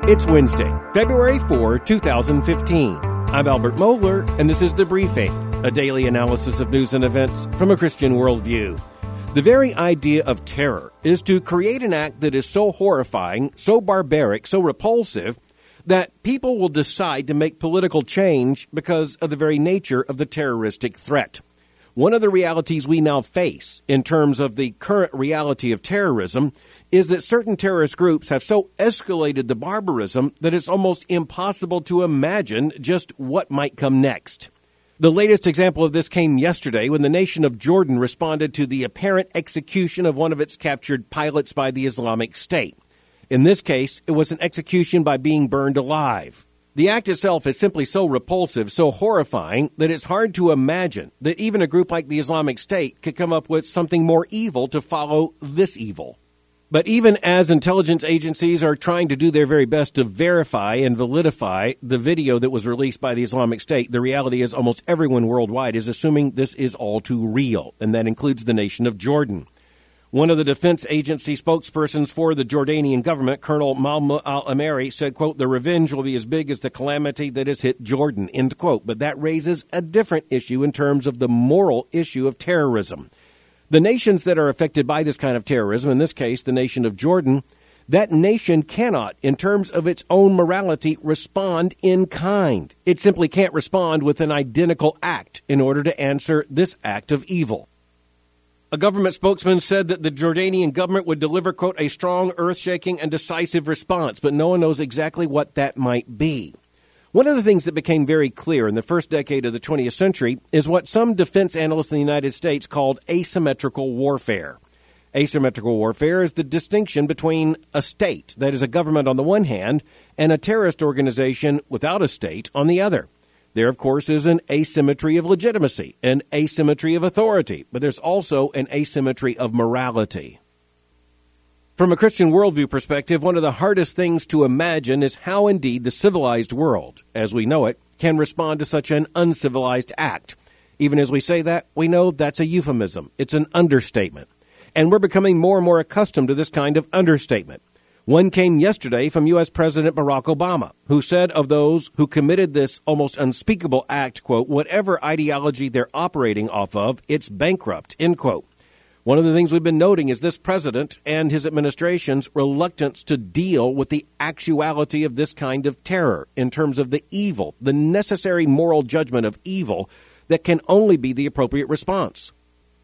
It's Wednesday, February 4, 2015. I'm Albert Mohler, and this is The Briefing, a daily analysis of news and events from a Christian worldview. The very idea of terror is to create an act that is so horrifying, so barbaric, so repulsive, that people will decide to make political change because of the very nature of the terroristic threat. One of the realities we now face in terms of the current reality of terrorism is that certain terrorist groups have so escalated the barbarism that it's almost impossible to imagine just what might come next. The latest example of this came yesterday when the nation of Jordan responded to the apparent execution of one of its captured pilots by the Islamic State. In this case, it was an execution by being burned alive. The act itself is simply so repulsive, so horrifying, that it's hard to imagine that even a group like the Islamic State could come up with something more evil to follow this evil. But even as intelligence agencies are trying to do their very best to verify and validify the video that was released by the Islamic State, the reality is almost everyone worldwide is assuming this is all too real, and that includes the nation of Jordan. One of the defense agency spokespersons for the Jordanian government, Colonel Mahmoud al-Ameri, said, quote, "The revenge will be as big as the calamity that has hit Jordan," end quote. But that raises a different issue in terms of the moral issue of terrorism. The nations that are affected by this kind of terrorism, in this case, the nation of Jordan, that nation cannot, in terms of its own morality, respond in kind. It simply can't respond with an identical act in order to answer this act of evil. A government spokesman said that the Jordanian government would deliver, quote, "a strong, earth-shaking, and decisive response," but no one knows exactly what that might be. One of the things that became very clear in the first decade of the 20th century is what some defense analysts in the United States called asymmetrical warfare. Asymmetrical warfare is the distinction between a state, that is a government on the one hand, and a terrorist organization without a state on the other. There, of course, is an asymmetry of legitimacy, an asymmetry of authority, but there's also an asymmetry of morality. From a Christian worldview perspective, one of the hardest things to imagine is how indeed the civilized world, as we know it, can respond to such an uncivilized act. Even as we say that, we know that's a euphemism. It's an understatement. And we're becoming more and more accustomed to this kind of understatement. One came yesterday from U.S. President Barack Obama, who said of those who committed this almost unspeakable act, quote, "whatever ideology they're operating off of, it's bankrupt," end quote. One of the things we've been noting is this president and his administration's reluctance to deal with the actuality of this kind of terror in terms of the evil, the necessary moral judgment of evil that can only be the appropriate response.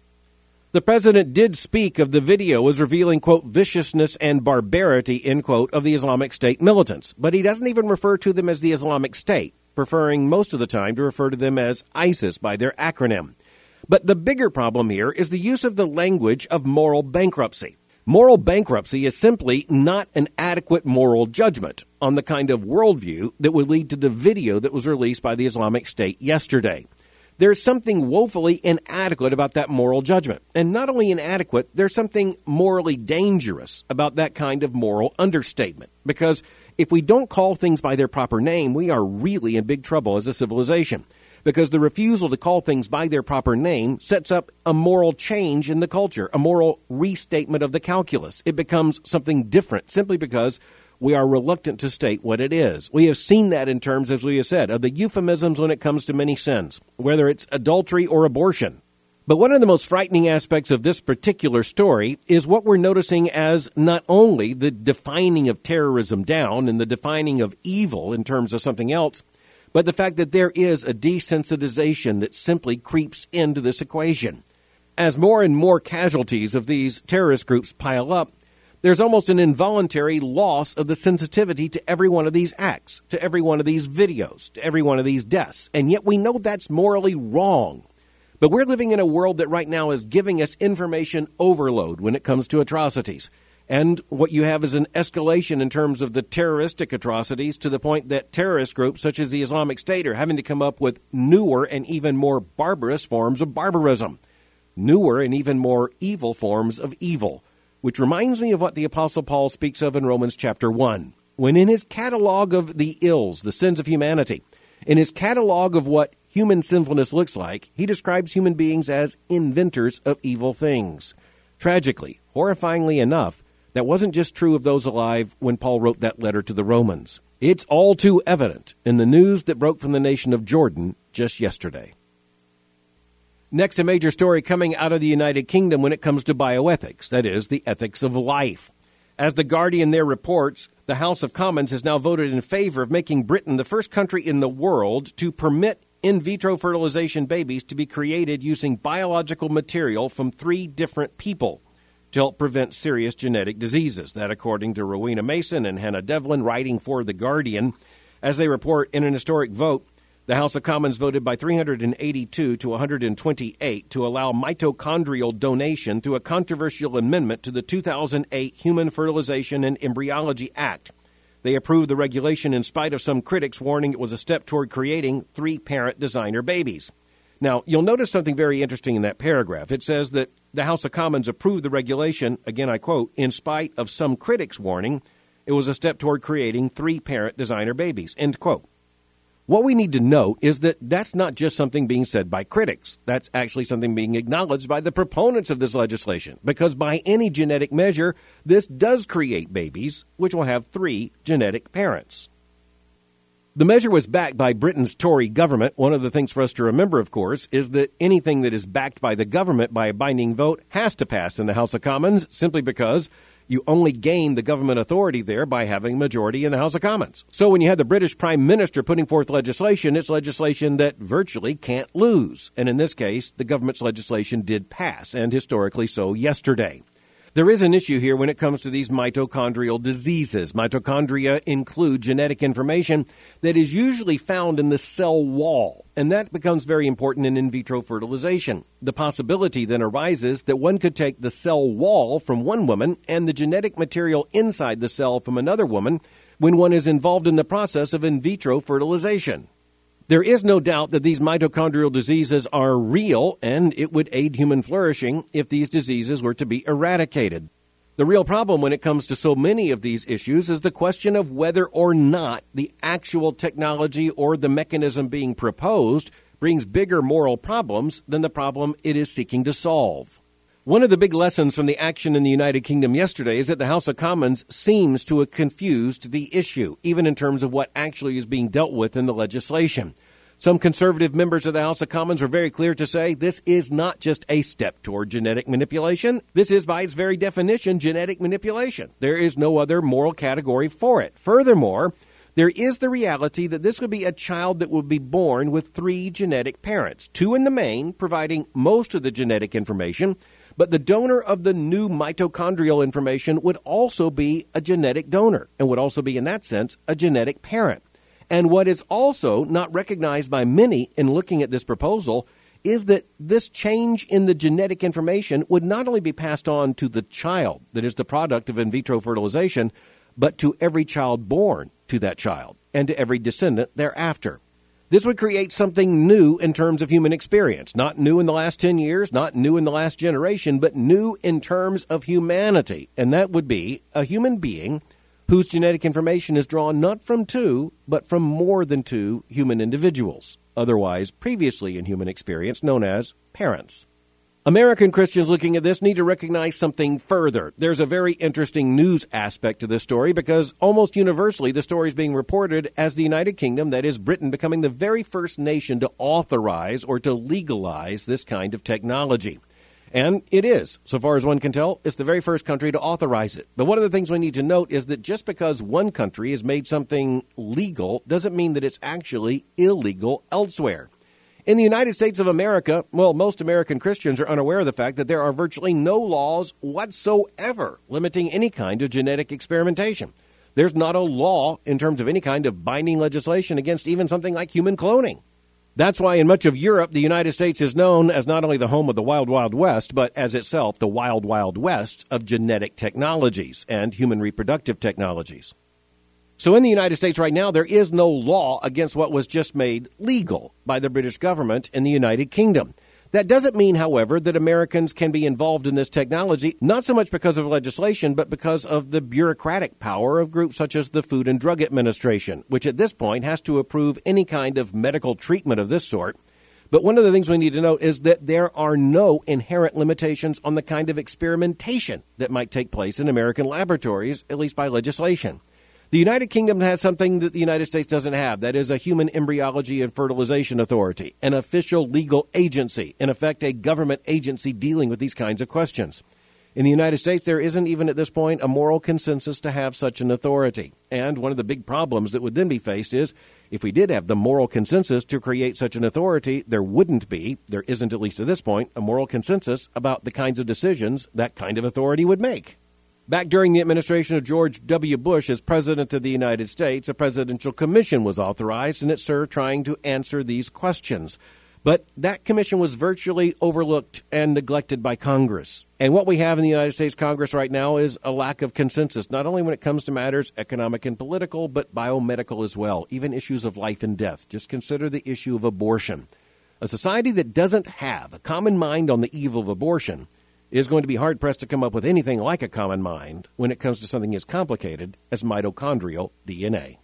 The president did speak of the video as revealing, quote, "viciousness and barbarity," end quote, of the Islamic State militants. But he doesn't even refer to them as the Islamic State, preferring most of the time to refer to them as ISIS by their acronym. But the bigger problem here is the use of the language of moral bankruptcy. Moral bankruptcy is simply not an adequate moral judgment on the kind of worldview that would lead to the video that was released by the Islamic State yesterday. There's something woefully inadequate about that moral judgment. And not only inadequate, there's something morally dangerous about that kind of moral understatement. Because if we don't call things by their proper name, we are really in big trouble as a civilization. Because the refusal to call things by their proper name sets up a moral change in the culture, a moral restatement of the calculus. It becomes something different simply because we are reluctant to state what it is. We have seen that in terms, as we have said, of the euphemisms when it comes to many sins, whether it's adultery or abortion. But one of the most frightening aspects of this particular story is what we're noticing as not only the defining of terrorism down and the defining of evil in terms of something else, but the fact that there is a desensitization that simply creeps into this equation. As more and more casualties of these terrorist groups pile up, there's almost an involuntary loss of the sensitivity to every one of these acts, to every one of these videos, to every one of these deaths. And yet we know that's morally wrong. But we're living in a world that right now is giving us information overload when it comes to atrocities. And what you have is an escalation in terms of the terroristic atrocities to the point that terrorist groups such as the Islamic State are having to come up with newer and even more barbarous forms of barbarism, newer and even more evil forms of evil, which reminds me of what the Apostle Paul speaks of in Romans chapter 1, when in his catalog of the ills, the sins of humanity, in his catalog of what human sinfulness looks like, he describes human beings as inventors of evil things. Tragically, horrifyingly enough, That wasn't just true of those alive when Paul wrote that letter to the Romans. It's all too evident in the news that broke from the nation of Jordan just yesterday. Next, a major story coming out of the United Kingdom when it comes to bioethics, that is, the ethics of life. As The Guardian there reports, the House of Commons has now voted in favor of making Britain the first country in the world to permit in vitro fertilization babies to be created using biological material from 3 different people to help prevent serious genetic diseases. That according to Rowena Mason and Hannah Devlin, writing for The Guardian. As they report, in an historic vote, the House of Commons voted by 382 to 128 to allow mitochondrial donation through a controversial amendment to the 2008 Human Fertilization and Embryology Act. They approved the regulation in spite of some critics warning it was a step toward creating 3-parent designer babies. Now, you'll notice something very interesting in that paragraph. It says that the House of Commons approved the regulation, again I quote, in spite of some critics warning it was a step toward creating 3-parent designer babies, end quote. What we need to note is that that's not just something being said by critics. That's actually something being acknowledged by the proponents of this legislation, because by any genetic measure, this does create babies which will have 3 genetic parents. The measure was backed by Britain's Tory government. One of the things for us to remember, of course, is that anything that is backed by the government by a binding vote has to pass in the House of Commons, simply because you only gain the government authority there by having a majority in the House of Commons. So when you have the British Prime Minister putting forth legislation, it's legislation that virtually can't lose. And in this case, the government's legislation did pass, and historically so yesterday. There is an issue here when it comes to these mitochondrial diseases. Mitochondria include genetic information that is usually found in the cell wall, and that becomes very important in vitro fertilization. The possibility then arises that one could take the cell wall from one woman and the genetic material inside the cell from another woman when one is involved in the process of in vitro fertilization. There is no doubt that these mitochondrial diseases are real, and it would aid human flourishing if these diseases were to be eradicated. The real problem when it comes to so many of these issues is the question of whether or not the actual technology or the mechanism being proposed brings bigger moral problems than the problem it is seeking to solve. One of the big lessons from the action in the United Kingdom yesterday is that the House of Commons seems to have confused the issue, even in terms of what actually is being dealt with in the legislation. Some conservative members of the House of Commons were very clear to say this is not just a step toward genetic manipulation. This is, by its very definition, genetic manipulation. There is no other moral category for it. Furthermore, there is the reality that this would be a child that would be born with 3 genetic parents, 2 in the main, providing most of the genetic information, but the donor of the new mitochondrial information would also be a genetic donor and would also be, in that sense, a genetic parent. And what is also not recognized by many in looking at this proposal is that this change in the genetic information would not only be passed on to the child that is the product of in vitro fertilization, but to every child born to that child and to every descendant thereafter. This would create something new in terms of human experience, not new in the last 10 years, not new in the last generation, but new in terms of humanity. And that would be a human being whose genetic information is drawn not from 2, but from more than 2 human individuals, otherwise previously in human experience known as parents. American Christians looking at this need to recognize something further. There's a very interesting news aspect to this story because almost universally the story is being reported as the United Kingdom, that is Britain, becoming the very first nation to authorize or to legalize this kind of technology. And it is, so far as one can tell, it's the very first country to authorize it. But one of the things we need to note is that just because one country has made something legal doesn't mean that it's actually illegal elsewhere. In the United States of America, well, most American Christians are unaware of the fact that there are virtually no laws whatsoever limiting any kind of genetic experimentation. There's not a law in terms of any kind of binding legislation against even something like human cloning. That's why in much of Europe, the United States is known as not only the home of the Wild Wild West, but as itself the Wild Wild West of genetic technologies and human reproductive technologies. So in the United States right now, there is no law against what was just made legal by the British government in the United Kingdom. That doesn't mean, however, that Americans can be involved in this technology, not so much because of legislation, but because of the bureaucratic power of groups such as the Food and Drug Administration, which at this point has to approve any kind of medical treatment of this sort But one of the things we need to note is that there are no inherent limitations on the kind of experimentation that might take place in American laboratories, at least by legislation. The United Kingdom has something that the United States doesn't have. That is a human embryology and fertilization authority, an official legal agency, in effect a government agency dealing with these kinds of questions. In the United States, there isn't even at this point a moral consensus to have such an authority. And one of the big problems that would then be faced is if we did have the moral consensus to create such an authority, there isn't at least at this point, a moral consensus about the kinds of decisions that kind of authority would make. Back during the administration of George W. Bush as President of the United States, a presidential commission was authorized, and it served trying to answer these questions. But that commission was virtually overlooked and neglected by Congress. And what we have in the United States Congress right now is a lack of consensus, not only when it comes to matters economic and political, but biomedical as well, even issues of life and death. Just consider the issue of abortion. A society that doesn't have a common mind on the evil of abortion is going to be hard-pressed to come up with anything like a common mind when it comes to something as complicated as mitochondrial DNA.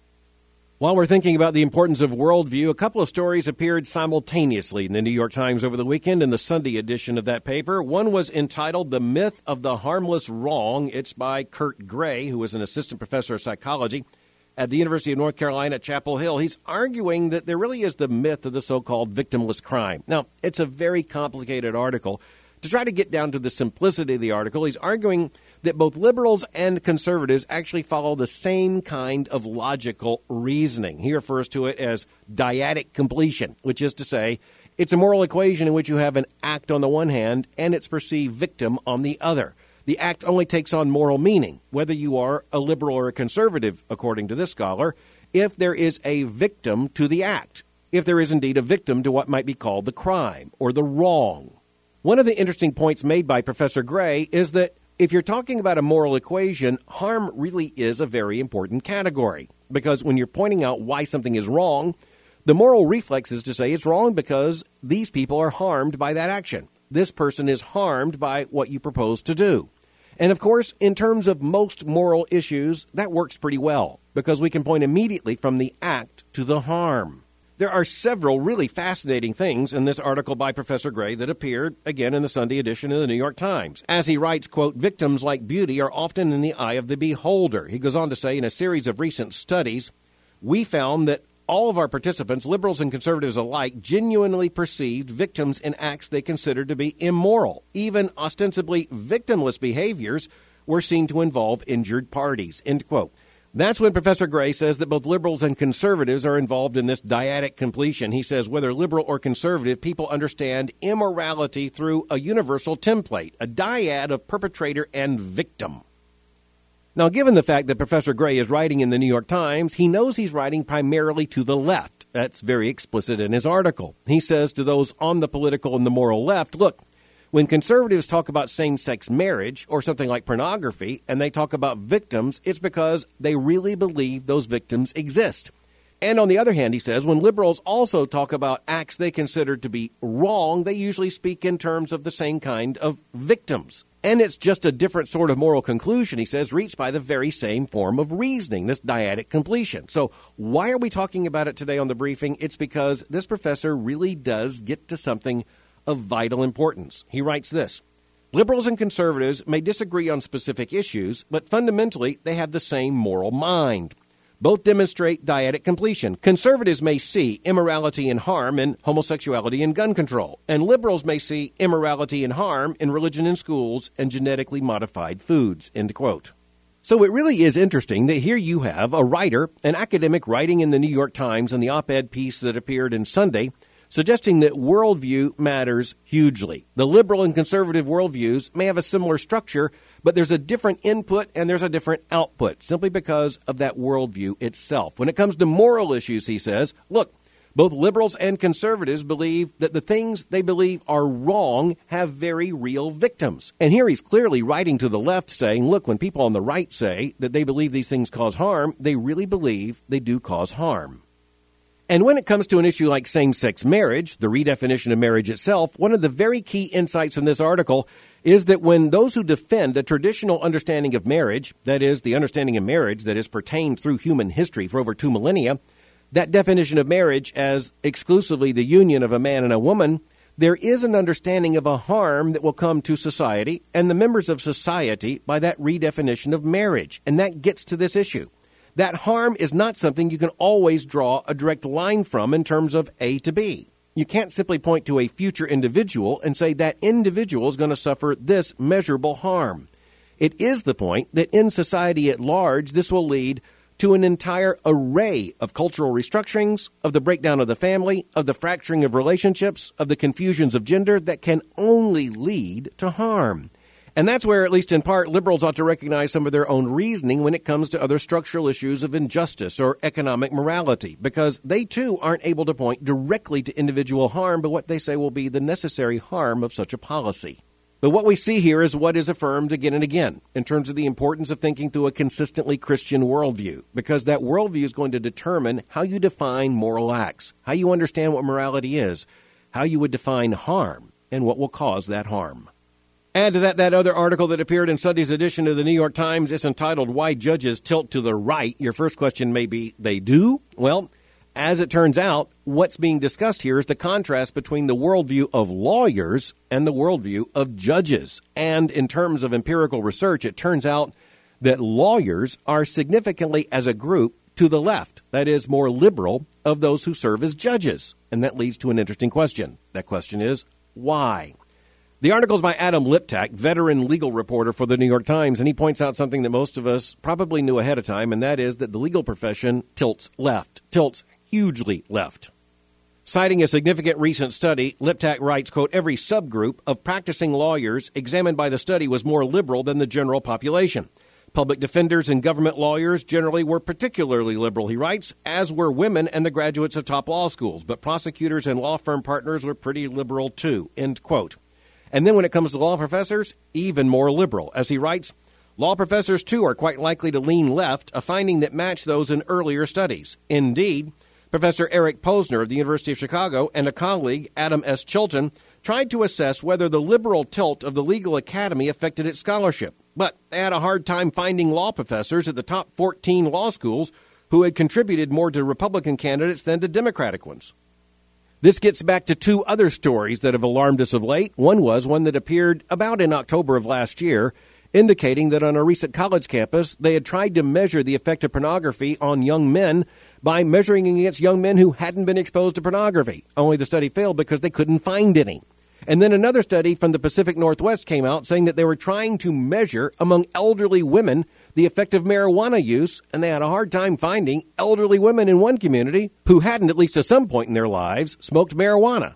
While we're thinking about the importance of worldview, a couple of stories appeared simultaneously in the New York Times over the weekend in the Sunday edition of that paper. One was entitled The Myth of the Harmless Wrong. It's by Kurt Gray, who is an assistant professor of psychology at the University of North Carolina at Chapel Hill. He's arguing that there really is the myth of the so-called victimless crime. Now, it's a very complicated article. To try to get down to the simplicity of the article, he's arguing that both liberals and conservatives actually follow the same kind of logical reasoning. He refers to it as dyadic completion, which is to say it's a moral equation in which you have an act on the one hand and its perceived victim on the other. The act only takes on moral meaning, whether you are a liberal or a conservative, according to this scholar, if there is a victim to the act, if there is indeed a victim to what might be called the crime or the wrong. One of the interesting points made by Professor Gray is that if you're talking about a moral equation, harm really is a very important category. Because when you're pointing out why something is wrong, the moral reflex is to say it's wrong because these people are harmed by that action. This person is harmed by what you propose to do. And of course, in terms of most moral issues, that works pretty well because we can point immediately from the act to the harm. There are several really fascinating things in this article by Professor Gray that appeared, again, in the Sunday edition of the New York Times. As he writes, quote, victims like beauty are often in the eye of the beholder. He goes on to say, in a series of recent studies, we found that all of our participants, liberals and conservatives alike, genuinely perceived victims in acts they considered to be immoral. Even ostensibly victimless behaviors were seen to involve injured parties, end quote. That's when Professor Gray says that both liberals and conservatives are involved in this dyadic completion. He says whether liberal or conservative, people understand immorality through a universal template, a dyad of perpetrator and victim. Now, given the fact that Professor Gray is writing in the New York Times, he knows he's writing primarily to the left. That's very explicit in his article. He says to those on the political and the moral left, look, when conservatives talk about same-sex marriage or something like pornography and they talk about victims, it's because they really believe those victims exist. And on the other hand, he says, when liberals also talk about acts they consider to be wrong, they usually speak in terms of the same kind of victims. And it's just a different sort of moral conclusion, he says, reached by the very same form of reasoning, this dyadic completion. So why are we talking about it today on the briefing? It's because this professor really does get to something of vital importance. He writes this, liberals and conservatives may disagree on specific issues, but fundamentally they have the same moral mind. Both demonstrate dyadic completion. Conservatives may see immorality and harm in homosexuality and gun control, and liberals may see immorality and harm in religion in schools and genetically modified foods, end quote. So it really is interesting that here you have a writer, an academic writing in the New York Times in the op-ed piece that appeared in Sunday, suggesting that worldview matters hugely. The liberal and conservative worldviews may have a similar structure, but there's a different input and there's a different output, simply because of that worldview itself. When it comes to moral issues, he says, look, both liberals and conservatives believe that the things they believe are wrong have very real victims. And here he's clearly writing to the left, saying, look, when people on the right say that they believe these things cause harm, they really believe they do cause harm. And when it comes to an issue like same-sex marriage, the redefinition of marriage itself, one of the very key insights from this article is that when those who defend a traditional understanding of marriage, that is, the understanding of marriage that has pertained through human history for over 2 millennia, that definition of marriage as exclusively the union of a man and a woman, there is an understanding of a harm that will come to society and the members of society by that redefinition of marriage. And that gets to this issue. That harm is not something you can always draw a direct line from in terms of A to B. You can't simply point to a future individual and say that individual is going to suffer this measurable harm. It is the point that in society at large, this will lead to an entire array of cultural restructurings, of the breakdown of the family, of the fracturing of relationships, of the confusions of gender that can only lead to harm. And that's where, at least in part, liberals ought to recognize some of their own reasoning when it comes to other structural issues of injustice or economic morality, because they too aren't able to point directly to individual harm, but what they say will be the necessary harm of such a policy. But what we see here is what is affirmed again and again in terms of the importance of thinking through a consistently Christian worldview, because that worldview is going to determine how you define moral acts, how you understand what morality is, how you would define harm, and what will cause that harm. Add to that other article that appeared in Sunday's edition of the New York Times. It's entitled, Why Judges Tilt to the Right. Your first question may be, they do? Well, as it turns out, what's being discussed here is the contrast between the worldview of lawyers and the worldview of judges. And in terms of empirical research, it turns out that lawyers are significantly, as a group, to the left, that is, more liberal, of those who serve as judges. And that leads to an interesting question. That question is, why? The article is by Adam Liptak, veteran legal reporter for the New York Times, and he points out something that most of us probably knew ahead of time, and that is that the legal profession tilts left, tilts hugely left. Citing a significant recent study, Liptak writes, quote, every subgroup of practicing lawyers examined by the study was more liberal than the general population. Public defenders and government lawyers generally were particularly liberal, he writes, as were women and the graduates of top law schools. But prosecutors and law firm partners were pretty liberal too, end quote. And then when it comes to law professors, even more liberal. As he writes, law professors too are quite likely to lean left, a finding that matched those in earlier studies. Indeed, Professor Eric Posner of the University of Chicago and a colleague, Adam S. Chilton, tried to assess whether the liberal tilt of the legal academy affected its scholarship. But they had a hard time finding law professors at the top 14 law schools who had contributed more to Republican candidates than to Democratic ones. This gets back to two other stories that have alarmed us of late. One was one that appeared about in October of last year, indicating that on a recent college campus, they had tried to measure the effect of pornography on young men by measuring against young men who hadn't been exposed to pornography. Only the study failed because they couldn't find any. And then another study from the Pacific Northwest came out saying that they were trying to measure among elderly women the effect of marijuana use, and they had a hard time finding elderly women in one community who hadn't, at least at some point in their lives, smoked marijuana.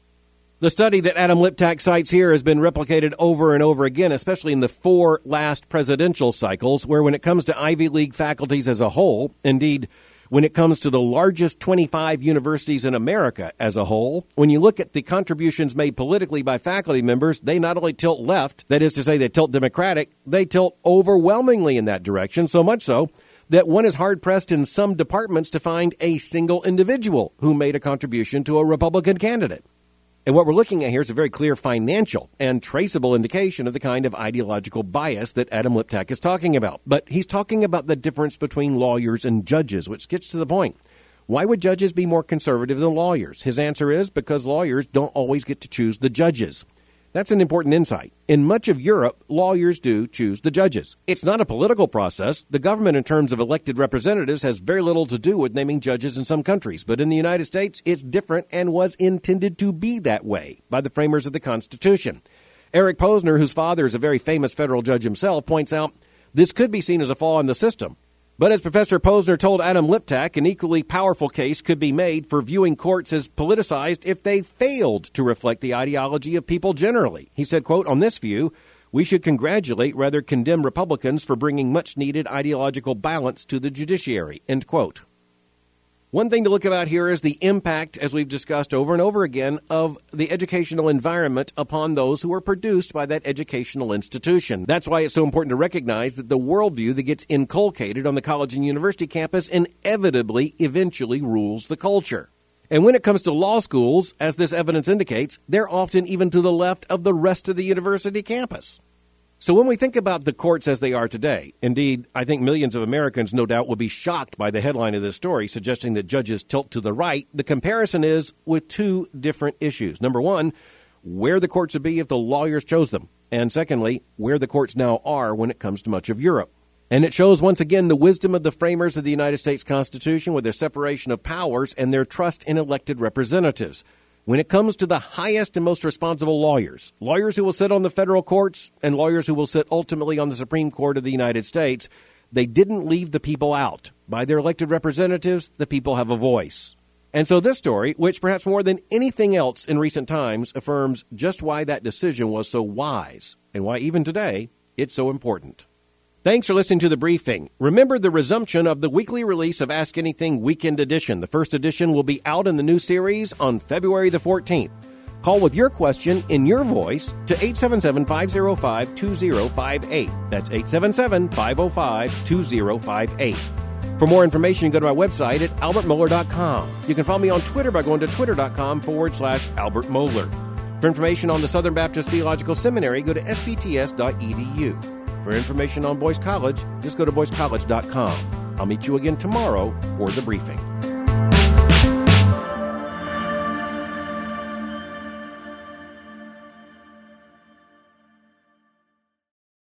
The study that Adam Liptak cites here has been replicated over and over again, especially in the 4 last presidential cycles, where when it comes to Ivy League faculties as a whole, indeed, when it comes to the largest 25 universities in America as a whole, when you look at the contributions made politically by faculty members, they not only tilt left, that is to say they tilt Democratic, they tilt overwhelmingly in that direction, so much so that one is hard-pressed in some departments to find a single individual who made a contribution to a Republican candidate. And what we're looking at here is a very clear financial and traceable indication of the kind of ideological bias that Adam Liptak is talking about. But he's talking about the difference between lawyers and judges, which gets to the point. Why would judges be more conservative than lawyers? His answer is because lawyers don't always get to choose the judges. That's an important insight. In much of Europe, lawyers do choose the judges. It's not a political process. The government, in terms of elected representatives, has very little to do with naming judges in some countries. But in the United States, it's different and was intended to be that way by the framers of the Constitution. Eric Posner, whose father is a very famous federal judge himself, points out this could be seen as a flaw in the system. But as Professor Posner told Adam Liptak, an equally powerful case could be made for viewing courts as politicized if they failed to reflect the ideology of people generally. He said, quote, on this view, we should congratulate rather condemn Republicans for bringing much-needed ideological balance to the judiciary, end quote. One thing to look about here is the impact, as we've discussed over and over again, of the educational environment upon those who are produced by that educational institution. That's why it's so important to recognize that the worldview that gets inculcated on the college and university campus inevitably eventually rules the culture. And when it comes to law schools, as this evidence indicates, they're often even to the left of the rest of the university campus. So when we think about the courts as they are today, indeed, I think millions of Americans no doubt will be shocked by the headline of this story suggesting that judges tilt to the right. The comparison is with two different issues. Number one, where the courts would be if the lawyers chose them. And secondly, where the courts now are when it comes to much of Europe. And it shows once again the wisdom of the framers of the United States Constitution with their separation of powers and their trust in elected representatives. When it comes to the highest and most responsible lawyers who will sit on the federal courts and lawyers who will sit ultimately on the Supreme Court of the United States, they didn't leave the people out. By their elected representatives, the people have a voice. And so this story, which perhaps more than anything else in recent times, affirms just why that decision was so wise and why even today it's so important. Thanks for listening to The Briefing. Remember the resumption of the weekly release of Ask Anything Weekend Edition. The first edition will be out in the new series on February the 14th. Call with your question in your voice to 877-505-2058. That's 877-505-2058. For more information, go to my website at albertmohler.com. You can follow me on Twitter by going to twitter.com/Albert Mohler. For information on the Southern Baptist Theological Seminary, go to sbts.edu. For information on Boyce College, just go to boycecollege.com. I'll meet you again tomorrow for The Briefing.